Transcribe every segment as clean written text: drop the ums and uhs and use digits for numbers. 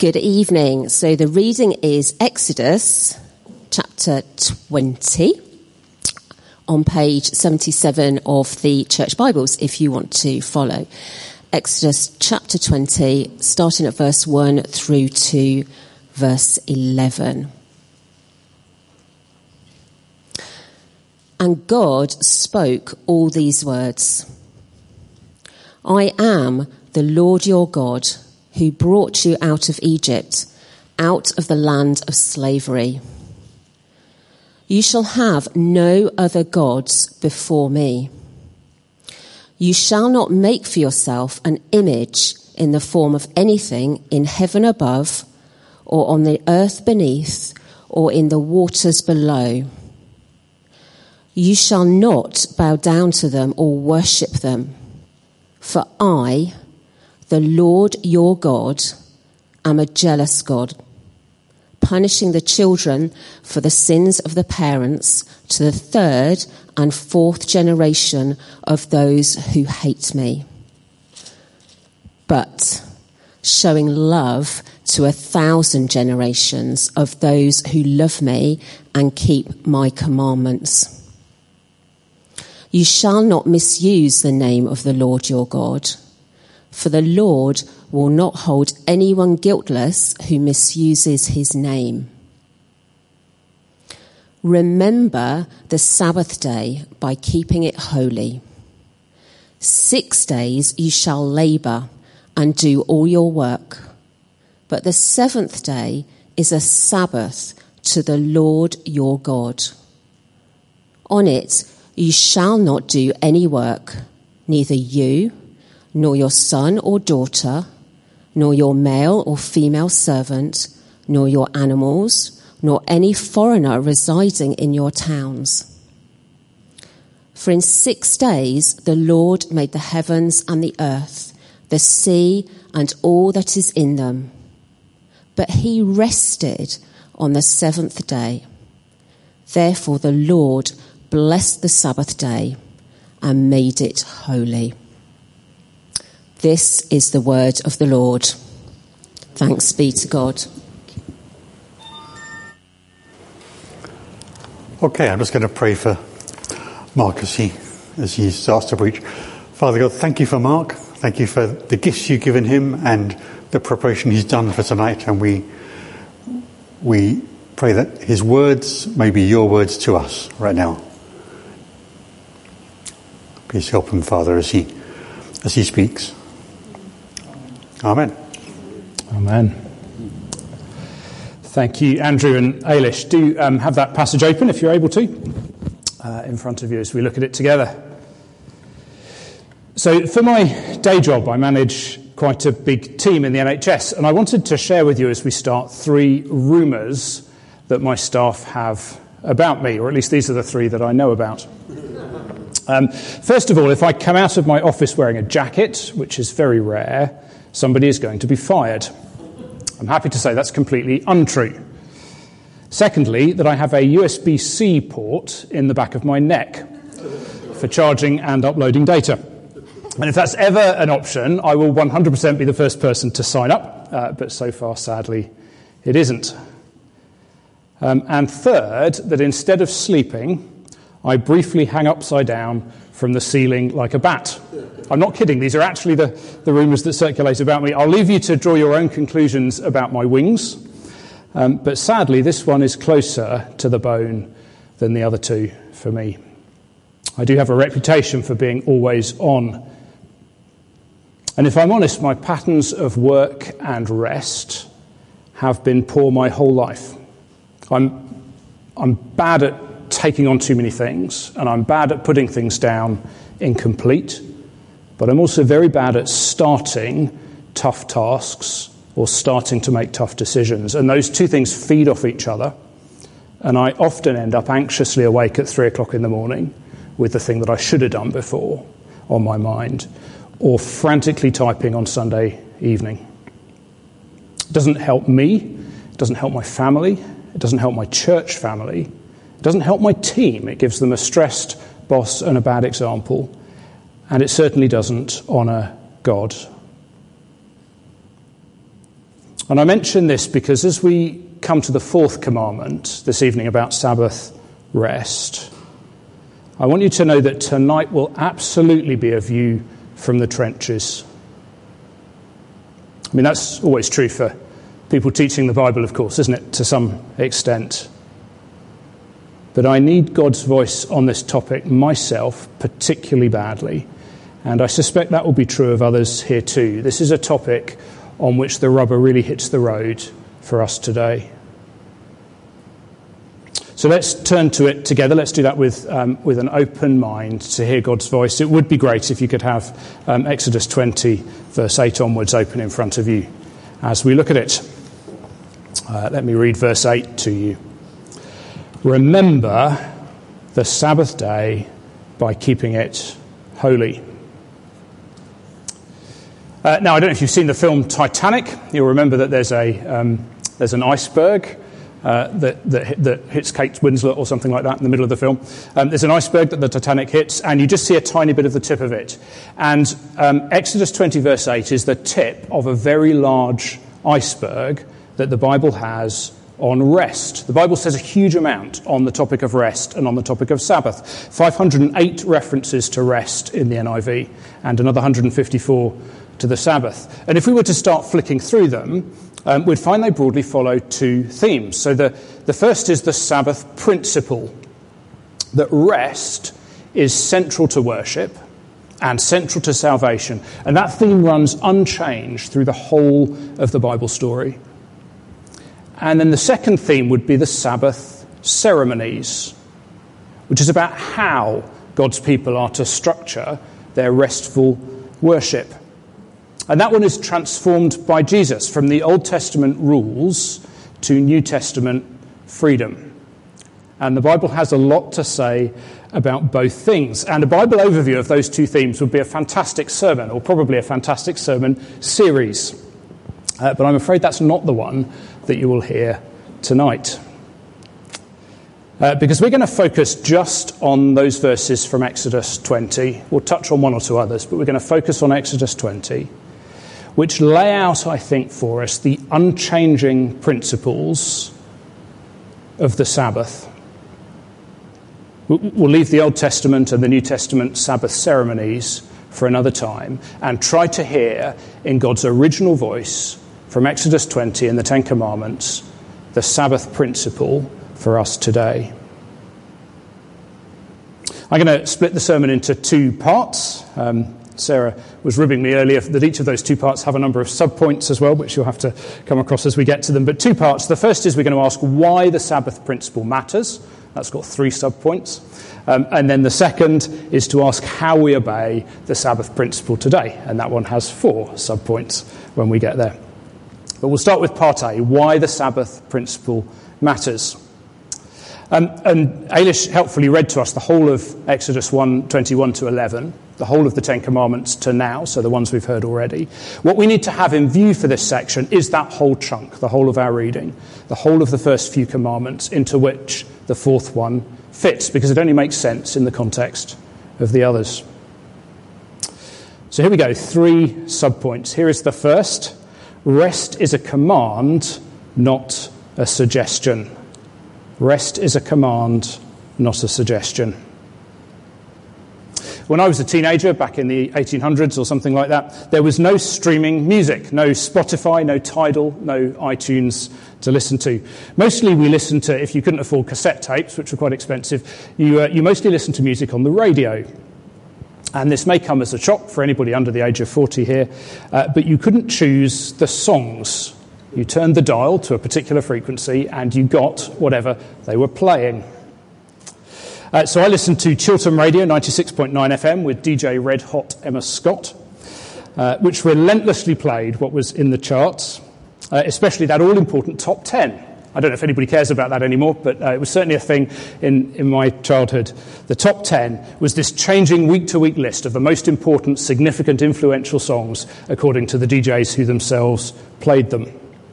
Good evening. So the reading is Exodus chapter 20 on page 77 of the Church Bibles, if you want to follow. Exodus chapter 20, starting at verse 1 through to verse 11. And God spoke all these words. I am the Lord your God, who brought you out of Egypt, out of the land of slavery. You shall have no other gods before me. You shall not make for yourself an image in the form of anything in heaven above, or on the earth beneath, or in the waters below. You shall not bow down to them or worship them, for I, the Lord your God, am a jealous God, punishing the children for the sins of the parents to the third and fourth generation of those who hate me, but showing love to 1,000 generations of those who love me and keep my commandments. You shall not misuse the name of the Lord your God, for the Lord will not hold anyone guiltless who misuses his name. Remember the Sabbath day by keeping it holy. 6 days you shall labor and do all your work, but the seventh day is a Sabbath to the Lord your God. On it you shall not do any work, neither you, nor your son or daughter, nor your male or female servant, nor your animals, nor any foreigner residing in your towns. For in 6 days the Lord made the heavens and the earth, the sea and all that is in them. But he rested on the seventh day. Therefore the Lord blessed the Sabbath day and made it holy. This is the word of the Lord. Thanks be to God. Okay, I'm just going to pray for Mark as he starts to preach. Father God, thank you for Mark. Thank you for the gifts you've given him and the preparation he's done for tonight. And we pray that his words may be your words to us right now. Please help him, Father, as he speaks. Amen. Amen. Thank you, Andrew and Ailish. Do have that passage open, if you're able to, in front of you as we look at it together. So for my day job, I manage quite a big team in the NHS, and I wanted to share with you as we start 3 rumours that my staff have about me, or at least these are the 3 that I know about. First of all, if I come out of my office wearing a jacket, which is very rare, somebody is going to be fired. I'm happy to say that's completely untrue. Secondly, that I have a USB-C port in the back of my neck for charging and uploading data. And if that's ever an option, I will 100% be the first person to sign up, but so far, sadly, it isn't. And third, that instead of sleeping, I briefly hang upside down from the ceiling like a bat. I'm not kidding. These are actually the rumours that circulate about me. I'll leave you to draw your own conclusions about my wings. But sadly, this one is closer to the bone than the other 2 for me. I do have a reputation for being always on. And if I'm honest, my patterns of work and rest have been poor my whole life. I'm bad at taking on too many things, and I'm bad at putting things down incomplete, but I'm also very bad at starting tough tasks or starting to make tough decisions, and those 2 things feed off each other, and I often end up anxiously awake at 3 o'clock in the morning with the thing that I should have done before on my mind, or frantically typing on Sunday evening. It doesn't help me, it doesn't help my family, it doesn't help my church family, it doesn't help my team. It gives them a stressed boss and a bad example. And it certainly doesn't honour God. And I mention this because as we come to the fourth commandment this evening about Sabbath rest, I want you to know that tonight will absolutely be a view from the trenches. I mean, that's always true for people teaching the Bible, of course, isn't it, to some extent? But I need God's voice on this topic myself particularly badly, and I suspect that will be true of others here too. This is a topic on which the rubber really hits the road for us today. So let's turn to it together. Let's do that with an open mind to hear God's voice. It would be great if you could have Exodus 20, verse 8 onwards open in front of you as we look at it. Let me read verse 8 to you. Remember the Sabbath day by keeping it holy. Now, I don't know if you've seen the film Titanic. You'll remember that there's an iceberg that hits Kate Winslet or something like that in the middle of the film. There's an iceberg that the Titanic hits, and you just see a tiny bit of the tip of it. And Exodus 20, verse 8 is the tip of a very large iceberg that the Bible has on rest. The Bible says a huge amount on the topic of rest and on the topic of Sabbath. 508 references to rest in the NIV and another 154 to the Sabbath. And if we were to start flicking through them, we'd find they broadly follow two themes. So the first is the Sabbath principle, that rest is central to worship and central to salvation. And that theme runs unchanged through the whole of the Bible story. And then the second theme would be the Sabbath ceremonies, which is about how God's people are to structure their restful worship. And that one is transformed by Jesus from the Old Testament rules to New Testament freedom. And the Bible has a lot to say about both things. And a Bible overview of those two themes would be a fantastic sermon, or probably a fantastic sermon series. But I'm afraid that's not the one that you will hear tonight. Because we're going to focus just on those verses from Exodus 20. We'll touch on one or two others, but we're going to focus on Exodus 20, which lay out, I think, for us the unchanging principles of the Sabbath. We'll leave the Old Testament and the New Testament Sabbath ceremonies for another time and try to hear in God's original voice from Exodus 20 and the Ten Commandments the Sabbath principle for us today. I'm going to split the sermon into two parts. Sarah was ribbing me earlier that each of those two parts have a number of subpoints as well, which you'll have to come across as we get to them. But two parts. The first is we're going to ask why the Sabbath principle matters. That's got 3 subpoints. And then the second is to ask how we obey the Sabbath principle today. And that one has 4 subpoints when we get there. But we'll start with part A, why the Sabbath principle matters. And Ailish helpfully read to us the whole of Exodus 1:21 to 11, the whole of the Ten Commandments to now, so the ones we've heard already. What we need to have in view for this section is that whole chunk, the whole of our reading, the whole of the first few commandments, into which the fourth one fits, because it only makes sense in the context of the others. So here we go, 3 subpoints. Here is the first. Rest is a command, not a suggestion. Rest is a command, not a suggestion. When I was a teenager, back in the 1800s or something like that, there was no streaming music, no Spotify, no Tidal, no iTunes to listen to. Mostly we listened to, if you couldn't afford cassette tapes, which were quite expensive, you mostly listened to music on the radio. And this may come as a shock for anybody under the age of 40 here, but you couldn't choose the songs. You turned the dial to a particular frequency and you got whatever they were playing. So I listened to Chiltern Radio 96.9 FM with DJ Red Hot Emma Scott, which relentlessly played what was in the charts, especially that all-important top 10. I don't know if anybody cares about that anymore, but it was certainly a thing in my childhood. The top 10 was this changing week-to-week list of the most important, significant, influential songs according to the DJs who themselves played them.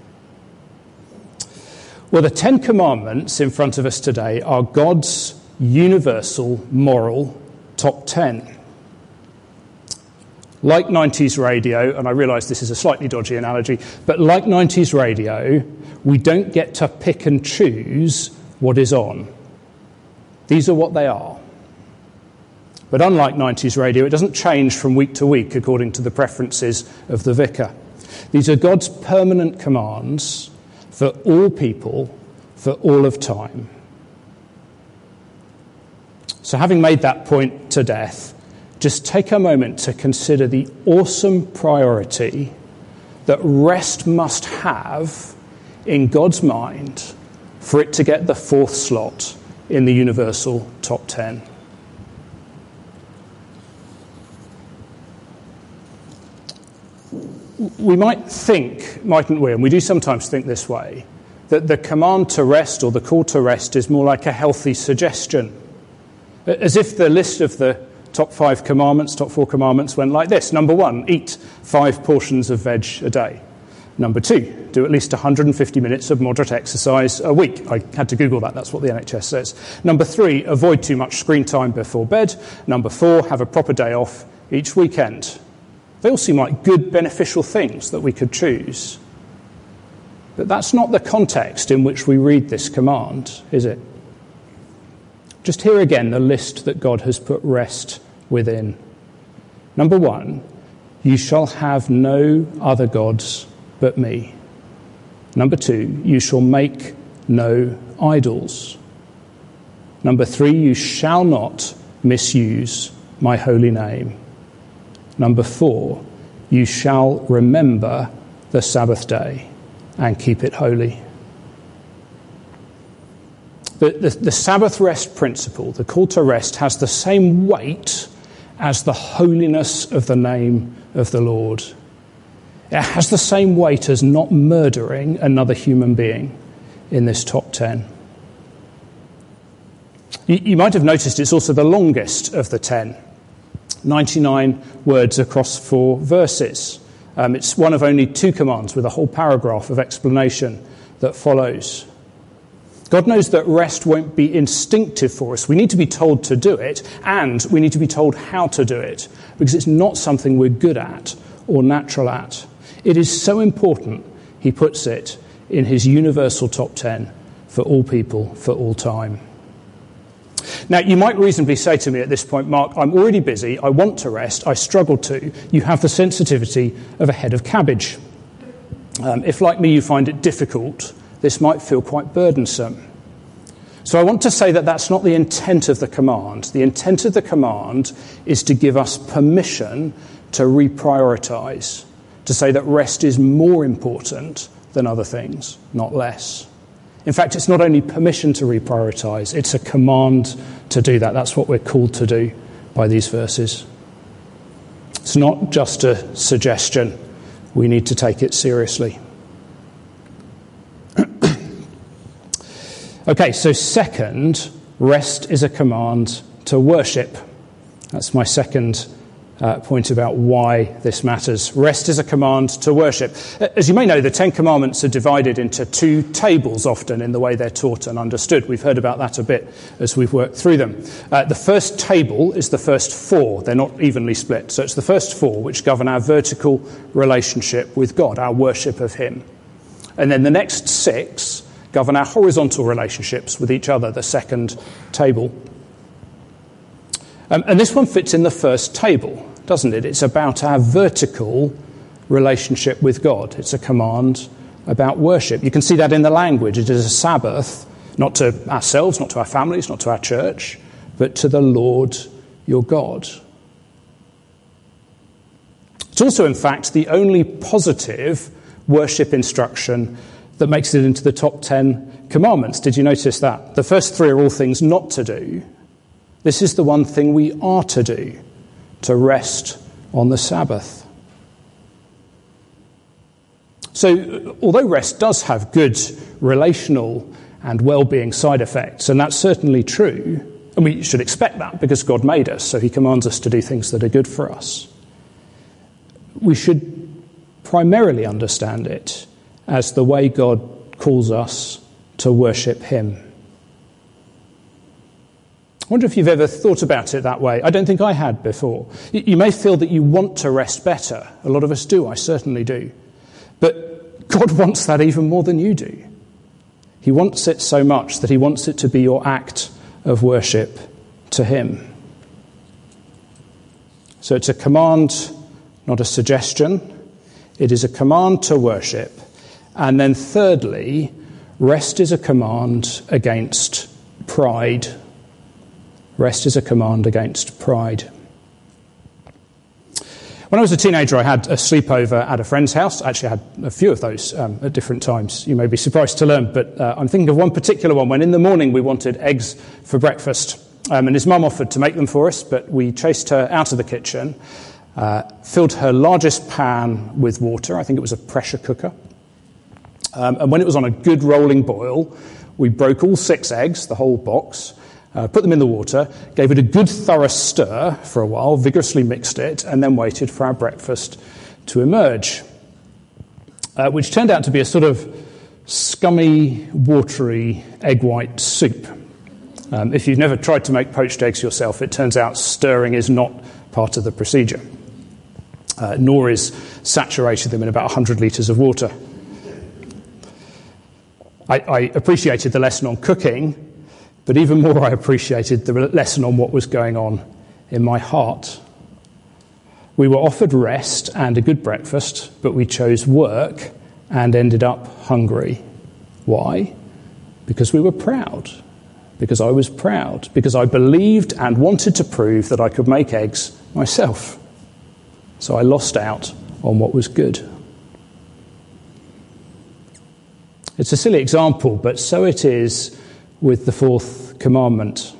Well, the 10 Commandments in front of us today are God's universal moral top 10. Like 90s radio, and I realise this is a slightly dodgy analogy, but like 90s radio, we don't get to pick and choose what is on. These are what they are. But unlike 90s radio, it doesn't change from week to week according to the preferences of the vicar. These are God's permanent commands for all people, for all of time. So having made that point to death, just take a moment to consider the awesome priority that rest must have in God's mind for it to get the 4th slot in the universal top 10. We might think, mightn't we, and we do sometimes think this way, that the command to rest or the call to rest is more like a healthy suggestion. As if the list of the top 4 commandments went like this. Number 1, eat 5 portions of veg a day. Number 2, do at least 150 minutes of moderate exercise a week. I had to Google that, that's what the NHS says. Number 3, avoid too much screen time before bed. Number 4, have a proper day off each weekend. They all seem like good, beneficial things that we could choose. But that's not the context in which we read this command, is it? Just hear again the list that God has put rest within. Number 1, you shall have no other gods but me. Number 2, you shall make no idols. Number 3, you shall not misuse my holy name. Number 4, you shall remember the Sabbath day and keep it holy. The Sabbath rest principle, the call to rest, has the same weight as the holiness of the name of the Lord. It has the same weight as not murdering another human being in this top 10. You might have noticed it's also the longest of the 10. 99 words across 4 verses. It's one of only 2 commands with a whole paragraph of explanation that follows. God knows that rest won't be instinctive for us. We need to be told to do it, and we need to be told how to do it, because it's not something we're good at or natural at. It is so important, he puts it, in his universal top 10 for all people, for all time. Now, you might reasonably say to me at this point, Mark, I'm already busy, I want to rest, I struggle to. You have the sensitivity of a head of cabbage. If, like me, you find it difficult, this might feel quite burdensome. So I want to say that that's not the intent of the command. The intent of the command is to give us permission to reprioritise, to say that rest is more important than other things, not less. In fact, it's not only permission to reprioritise, it's a command to do that. That's what we're called to do by these verses. It's not just a suggestion. We need to take it seriously. Okay, so second, rest is a command to worship. That's my second point about why this matters. Rest is a command to worship. As you may know, the 10 Commandments are divided into 2 tables often in the way they're taught and understood. We've heard about that a bit as we've worked through them. The first table is the first 4. They're not evenly split. So it's the first 4 which govern our vertical relationship with God, our worship of him. And then the next 6 govern our horizontal relationships with each other, the second table. And this one fits in the first table, doesn't it? It's about our vertical relationship with God. It's a command about worship. You can see that in the language. It is a Sabbath, not to ourselves, not to our families, not to our church, but to the Lord your God. It's also, in fact, the only positive worship instruction that makes it into the top 10 commandments. Did you notice that? The first 3 are all things not to do. This is the one thing we are to do, to rest on the Sabbath. So, although rest does have good relational and well-being side effects, and that's certainly true, and we should expect that because God made us, so he commands us to do things that are good for us, we should primarily understand it as the way God calls us to worship him. I wonder if you've ever thought about it that way. I don't think I had before. You may feel that you want to rest better. A lot of us do. I certainly do. But God wants that even more than you do. He wants it so much that he wants it to be your act of worship to him. So it's a command, not a suggestion. It is a command to worship. And then thirdly, rest is a command against pride. Rest is a command against pride. When I was a teenager, I had a sleepover at a friend's house. Actually, I had a few of those at different times. You may be surprised to learn, but I'm thinking of one particular one when in the morning we wanted eggs for breakfast. And his mum offered to make them for us, but we chased her out of the kitchen, filled her largest pan with water. I think it was a pressure cooker. And when it was on a good rolling boil, we broke all 6 eggs, the whole box, put them in the water, gave it a good thorough stir for a while, vigorously mixed it, and then waited for our breakfast to emerge, which turned out to be a sort of scummy, watery egg white soup. If you've never tried to make poached eggs yourself, it turns out stirring is not part of the procedure, nor is saturating them in about 100 litres of water. I appreciated the lesson on cooking, but even more I appreciated the lesson on what was going on in my heart. We were offered rest and a good breakfast, but we chose work and ended up hungry. Why? Because we were proud. Because I was proud. Because I believed and wanted to prove that I could make eggs myself. So I lost out on what was good. It's a silly example, but so it is with the 4th commandment.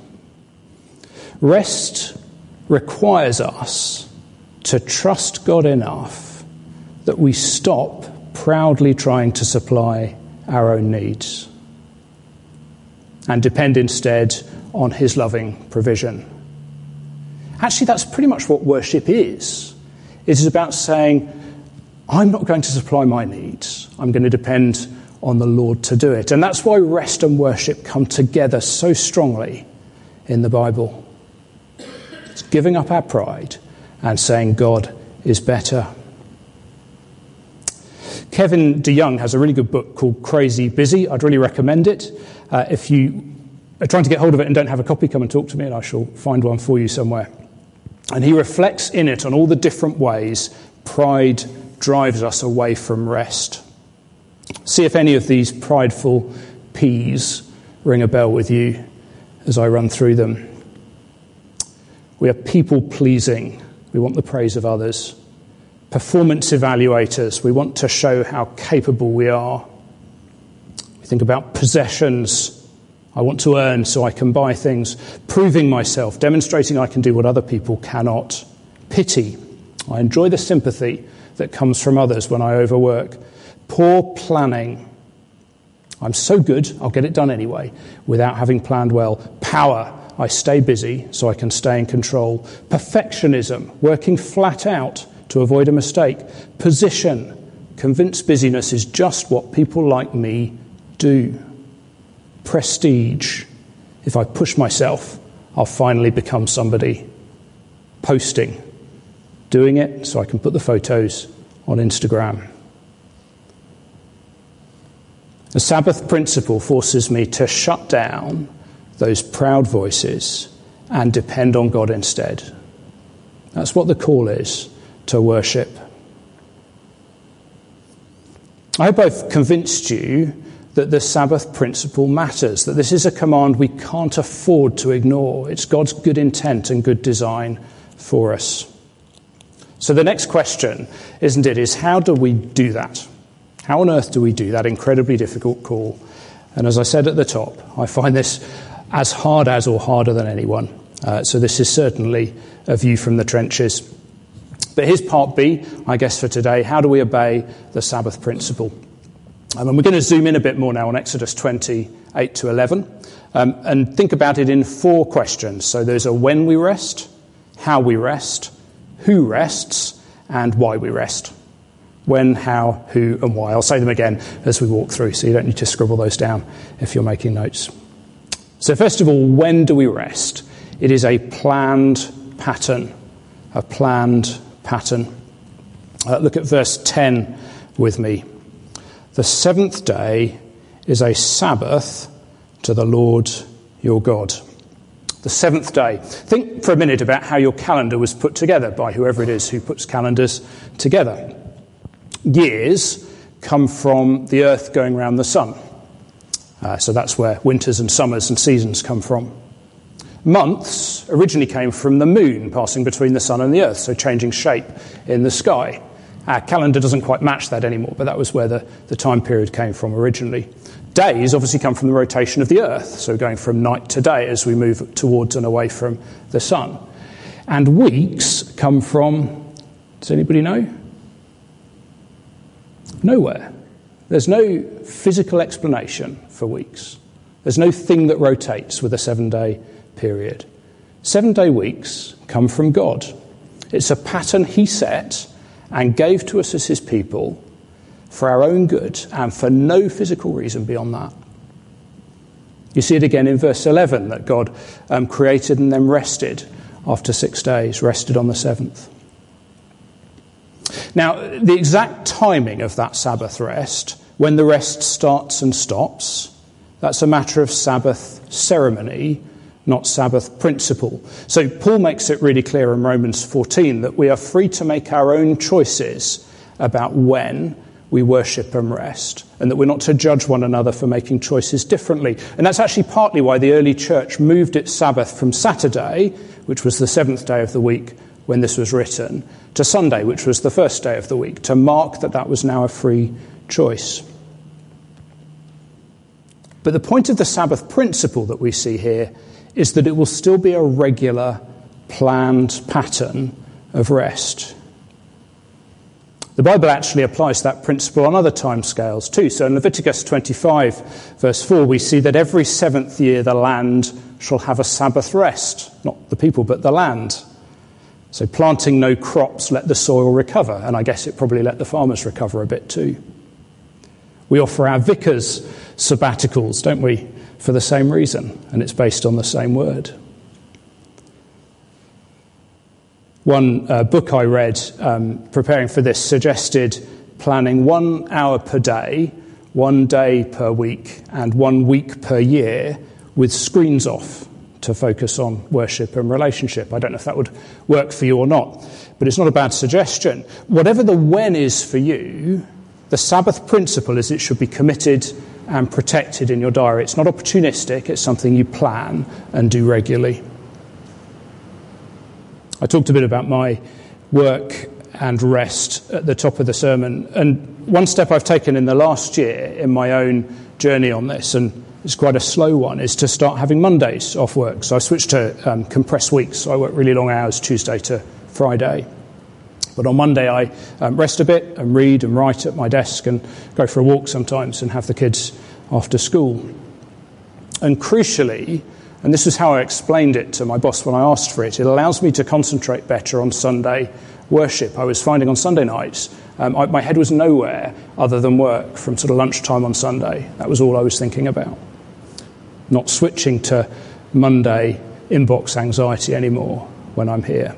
Rest requires us to trust God enough that we stop proudly trying to supply our own needs and depend instead on his loving provision. Actually, that's pretty much what worship is. It is about saying, I'm not going to supply my needs. I'm going to depend on the Lord to do it. And that's why rest and worship come together so strongly in the Bible. It's giving up our pride and saying God is better. Kevin DeYoung has a really good book called Crazy Busy. I'd really recommend it. If you are trying to get hold of it and don't have a copy, come and talk to me and I shall find one for you somewhere. And he reflects in it on all the different ways pride drives us away from rest. See if any of these prideful P's ring a bell with you as I run through them. We are people-pleasing. We want the praise of others. Performance evaluators. We want to show how capable we are. We think about possessions. I want to earn so I can buy things. Proving myself, demonstrating I can do what other people cannot. Pity. I enjoy the sympathy that comes from others when I overwork. Poor planning. I'm so good, I'll get it done anyway, without having planned well. Power. I stay busy so I can stay in control. Perfectionism. Working flat out to avoid a mistake. Position. Convinced busyness is just what people like me do. Prestige. If I push myself, I'll finally become somebody. Posting. Doing it so I can put the photos on Instagram. The Sabbath principle forces me to shut down those proud voices and depend on God instead. That's what the call is to worship. I hope I've convinced you that the Sabbath principle matters, that this is a command we can't afford to ignore. It's God's good intent and good design for us. So the next question, isn't it, is how do we do that? How on earth do we do that incredibly difficult call? And as I said at the top, I find this as hard as or harder than anyone. So this is certainly a view from the trenches. But here's part B, I guess, for today. How do we obey the Sabbath principle? And we're going to zoom in a bit more now on Exodus 28 to 11 and think about it in 4 questions. So there's a when we rest, how we rest, who rests, and why we rest. When, how, who, and why. I'll say them again as we walk through, so you don't need to scribble those down if you're making notes. So first of all, when do we rest? It is a planned pattern. A planned pattern. Look at verse 10 with me. The seventh day is a Sabbath to the Lord your God. The seventh day. Think for a minute about how your calendar was put together by whoever it is who puts calendars together. Years come from the earth going around the sun. So that's where winters and summers and seasons come from. Months originally came from the moon passing between the sun and the earth, so changing shape in the sky. Our calendar doesn't quite match that anymore, but that was where the time period came from originally. Days obviously come from the rotation of the earth, so going from night to day as we move towards and away from the sun. And weeks come from, does anybody know? Nowhere. There's no physical explanation for weeks. There's no thing that rotates with a 7-day period. 7-day weeks come from God. It's a pattern he set and gave to us as his people for our own good and for no physical reason beyond that. You see it again in verse 11 that God created and then rested after 6 days, rested on the seventh. Now, the exact timing of that Sabbath rest, when the rest starts and stops, that's a matter of Sabbath ceremony, not Sabbath principle. So Paul makes it really clear in Romans 14 that we are free to make our own choices about when we worship and rest, and that we're not to judge one another for making choices differently. And that's actually partly why the early church moved its Sabbath from Saturday, which was the seventh day of the week when this was written, to Sunday, which was the first day of the week, to mark that that was now a free choice. But the point of the Sabbath principle that we see here is that it will still be a regular, planned pattern of rest. The Bible actually applies that principle on other timescales too. So in Leviticus 25, verse 4, we see that every seventh year the land shall have a Sabbath rest. Not the people, but the land. So planting no crops, let the soil recover. And I guess it probably let the farmers recover a bit too. We offer our vicars sabbaticals, don't we, for the same reason. And it's based on the same word. One book I read preparing for this suggested planning 1 hour per day, 1 day per week, and 1 week per year with screens off to focus on worship and relationship. I don't know if that would work for you or not, but it's not a bad suggestion. Whatever the when is for you, the Sabbath principle is it should be committed and protected in your diary. It's not opportunistic, it's something you plan and do regularly. I talked a bit about my work and rest at the top of the sermon, and one step I've taken in the last year in my own journey on this, and it's quite a slow one, is to start having Mondays off work. So I switched to compressed weeks, so I work really long hours Tuesday to Friday. But on Monday I rest a bit and read and write at my desk and go for a walk sometimes and have the kids after school. And crucially, and this is how I explained it to my boss when I asked for it, it allows me to concentrate better on Sunday worship. I was finding on Sunday nights, my head was nowhere other than work from sort of lunchtime on Sunday. That was all I was thinking about. Not switching to Monday inbox anxiety anymore when I'm here.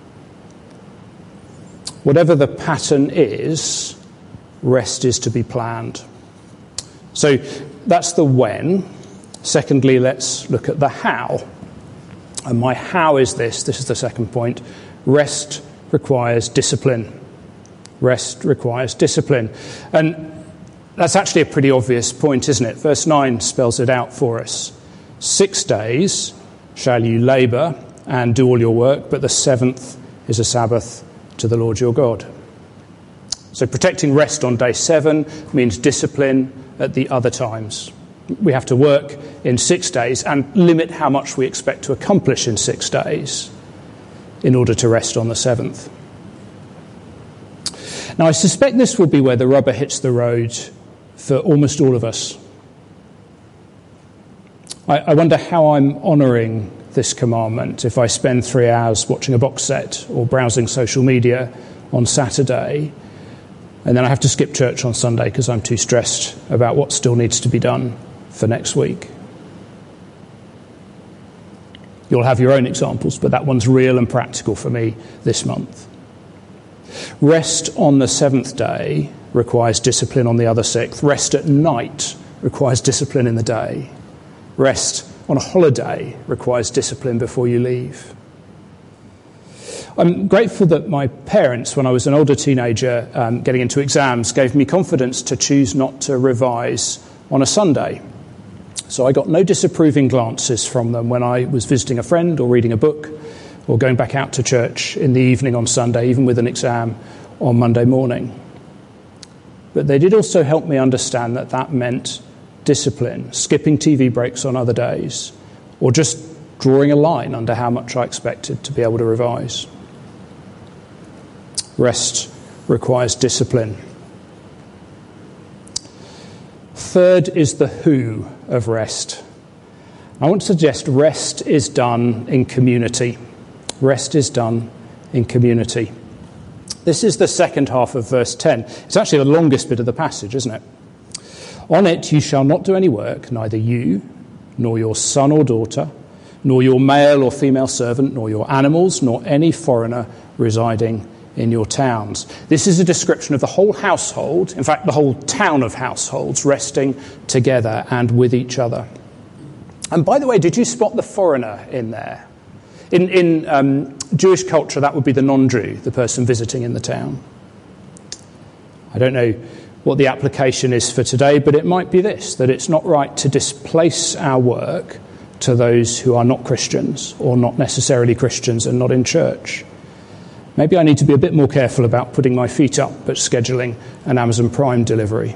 Whatever the pattern is, rest is to be planned. So that's the when. Secondly, let's look at the how. And my how is this. This is the second point. Rest requires discipline. Rest requires discipline. And that's actually a pretty obvious point, isn't it? Verse 9 spells it out for us. 6 days shall you labour and do all your work, but the seventh is a Sabbath to the Lord your God. So protecting rest on day 7 means discipline at the other times. We have to work in 6 days and limit how much we expect to accomplish in 6 days in order to rest on the 7th. Now, I suspect this will be where the rubber hits the road for almost all of us. I wonder how I'm honouring this commandment if I spend 3 hours watching a box set or browsing social media on Saturday, and then I have to skip church on Sunday because I'm too stressed about what still needs to be done for next week. You'll have your own examples, but that one's real and practical for me this month. Rest on the seventh day requires discipline on the other six. Rest at night requires discipline in the day. Rest on a holiday requires discipline before you leave. I'm grateful that my parents, when I was an older teenager getting into exams, gave me confidence to choose not to revise on a Sunday. So I got no disapproving glances from them when I was visiting a friend or reading a book or going back out to church in the evening on Sunday, even with an exam on Monday morning. But they did also help me understand that that meant discipline, skipping TV breaks on other days, or just drawing a line under how much I expected to be able to revise. Rest requires discipline. Third is the who of rest. I want to suggest rest is done in community. Rest is done in community. This is the second half of verse 10. It's actually the longest bit of the passage, isn't it? On it you shall not do any work, neither you, nor your son or daughter, nor your male or female servant, nor your animals, nor any foreigner residing in your towns. This is a description of the whole household, in fact the whole town of households, resting together and with each other. And by the way, did you spot the foreigner in there? In Jewish culture, that would be the non-Jew, the person visiting in the town. I don't know what the application is for today, but it might be this, that it's not right to displace our work to those who are not Christians or not necessarily Christians and not in church. Maybe I need to be a bit more careful about putting my feet up at scheduling an Amazon Prime delivery.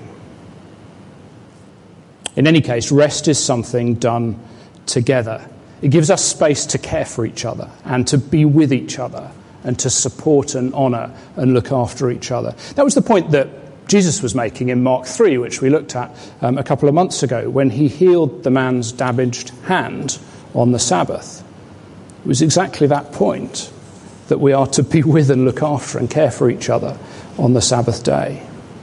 In any case, rest is something done together. It gives us space to care for each other and to be with each other and to support and honour and look after each other. That was the point that Jesus was making in Mark 3, which we looked at a couple of months ago, when he healed the man's damaged hand on the Sabbath. It was exactly that point, that we are to be with and look after and care for each other on the Sabbath day.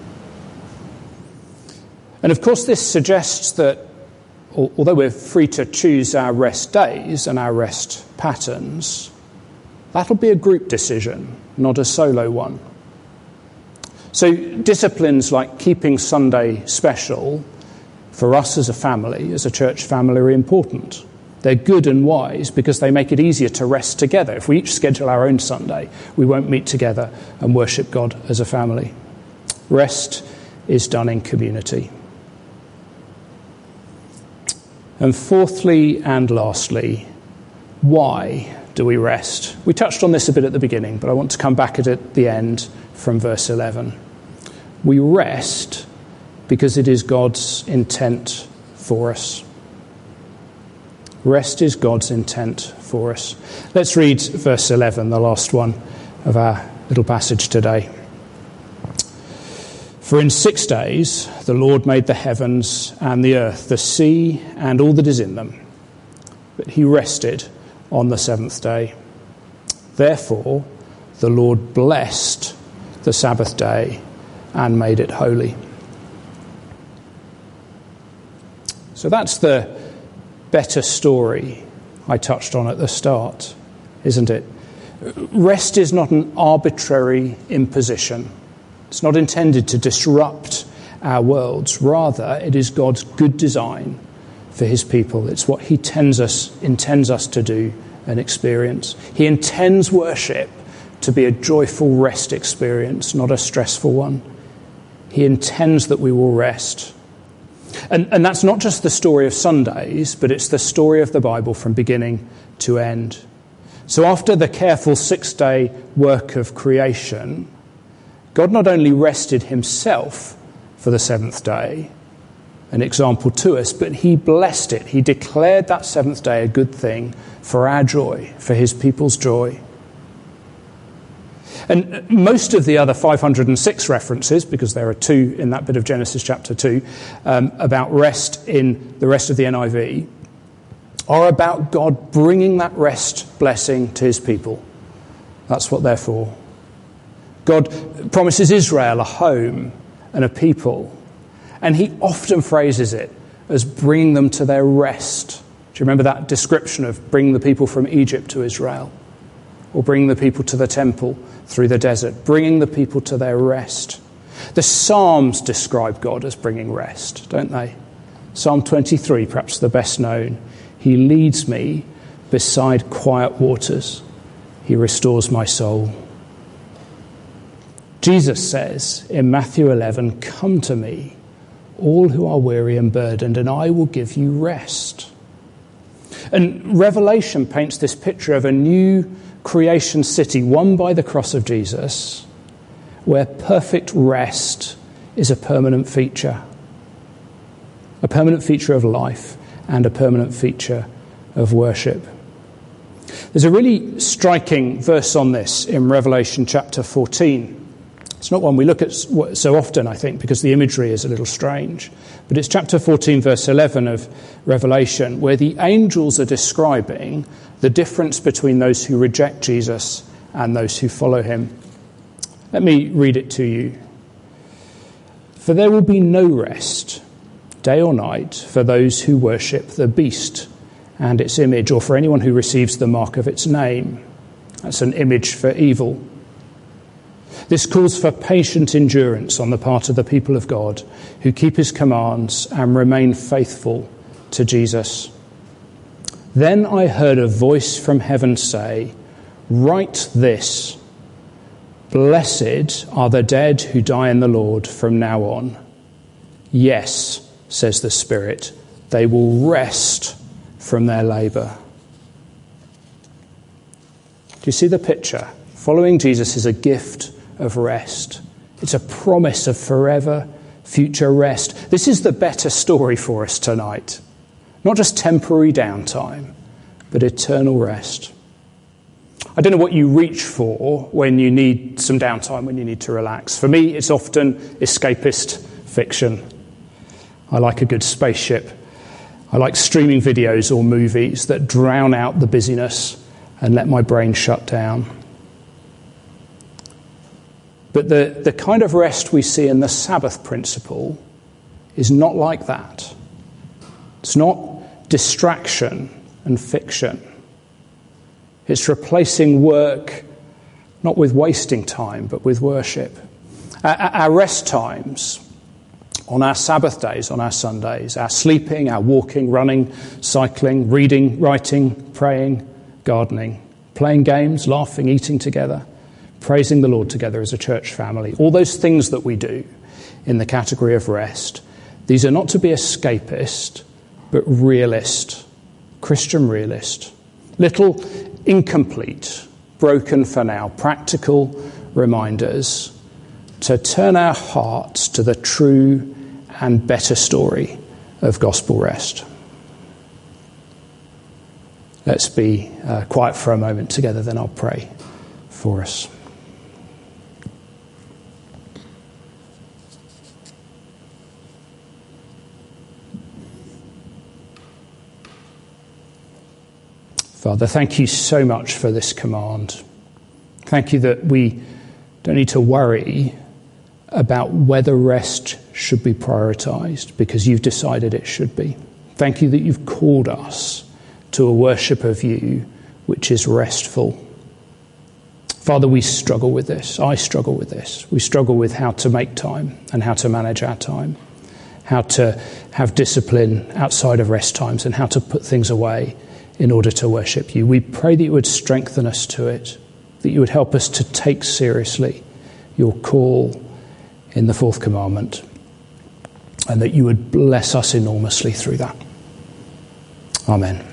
And of course this suggests that although we're free to choose our rest days and our rest patterns, that'll be a group decision, not a solo one. So disciplines like keeping Sunday special for us as a family, as a church family, are important. They're good and wise because they make it easier to rest together. If we each schedule our own Sunday, we won't meet together and worship God as a family. Rest is done in community. And fourthly and lastly, why do we rest? We touched on this a bit at the beginning, but I want to come back at the end from verse 11. We rest because it is God's intent for us. Rest is God's intent for us. Let's read verse 11, the last one of our little passage today. For in 6 days the Lord made the heavens and the earth, the sea and all that is in them. But he rested on the seventh day. Therefore the Lord blessed the Sabbath day and made it holy. So that's the better story I touched on at the start, isn't it? Rest is not an arbitrary imposition. It's not intended to disrupt our worlds. Rather, it is God's good design for his people. It's what he intends us to do and experience. He intends worship to be a joyful rest experience, not a stressful one. He intends that we will rest. And that's not just the story of Sundays, but it's the story of the Bible from beginning to end. So after the careful 6-day work of creation, God not only rested himself for the seventh day, an example to us, but he blessed it. He declared that seventh day a good thing for our joy, for his people's joy. And most of the other 506 references, because there are 2 in that bit of Genesis chapter 2, about rest in the rest of the NIV, are about God bringing that rest blessing to his people. That's what they're for. God promises Israel a home and a people, and he often phrases it as bringing them to their rest Do you remember that description of bring the people from Egypt to Israel? Or bring the people to the temple through the desert, bringing the people to their rest. The Psalms describe God as bringing rest, don't they? Psalm 23, perhaps the best known. He leads me beside quiet waters. He restores my soul. Jesus says in Matthew 11, come to me, all who are weary and burdened, and I will give you rest. And Revelation paints this picture of a new creation city won by the cross of Jesus, where perfect rest is a permanent feature of life and a permanent feature of worship. There's a really striking verse on this in Revelation chapter 14. It's not one we look at so often, I think, because the imagery is a little strange. But it's chapter 14, verse 11 of Revelation, where the angels are describing the difference between those who reject Jesus and those who follow him. Let me read it to you. For there will be no rest, day or night, for those who worship the beast and its image, or for anyone who receives the mark of its name. That's an image for evil. This calls for patient endurance on the part of the people of God who keep his commands and remain faithful to Jesus. Then I heard a voice from heaven say, write this, blessed are the dead who die in the Lord from now on. Yes, says the Spirit, they will rest from their labour. Do you see the picture? Following Jesus is a gift of rest. It's a promise of forever future rest. This is the better story for us tonight. Not just temporary downtime, but eternal rest. I don't know what you reach for when you need some downtime, when you need to relax. For me, it's often escapist fiction. I like a good spaceship. I like streaming videos or movies that drown out the busyness and let my brain shut down. But the kind of rest we see in the Sabbath principle is not like that. It's not distraction and fiction. It's replacing work, not with wasting time, but with worship. Our rest times on our Sabbath days, on our Sundays, our sleeping, our walking, running, cycling, reading, writing, praying, gardening, playing games, laughing, eating together, praising the Lord together as a church family. All those things that we do in the category of rest, these are not to be escapist, but realist, Christian realist. Little incomplete, broken for now, practical reminders to turn our hearts to the true and better story of gospel rest. Let's be quiet for a moment together, then I'll pray for us. Father, thank you so much for this command. Thank you that we don't need to worry about whether rest should be prioritised, because you've decided it should be. Thank you that you've called us to a worship of you which is restful. Father, we struggle with this. I struggle with this. We struggle with how to make time and how to manage our time, how to have discipline outside of rest times, and how to put things away in order to worship you. We pray that you would strengthen us to it, that you would help us to take seriously your call in the fourth commandment, and that you would bless us enormously through that. Amen.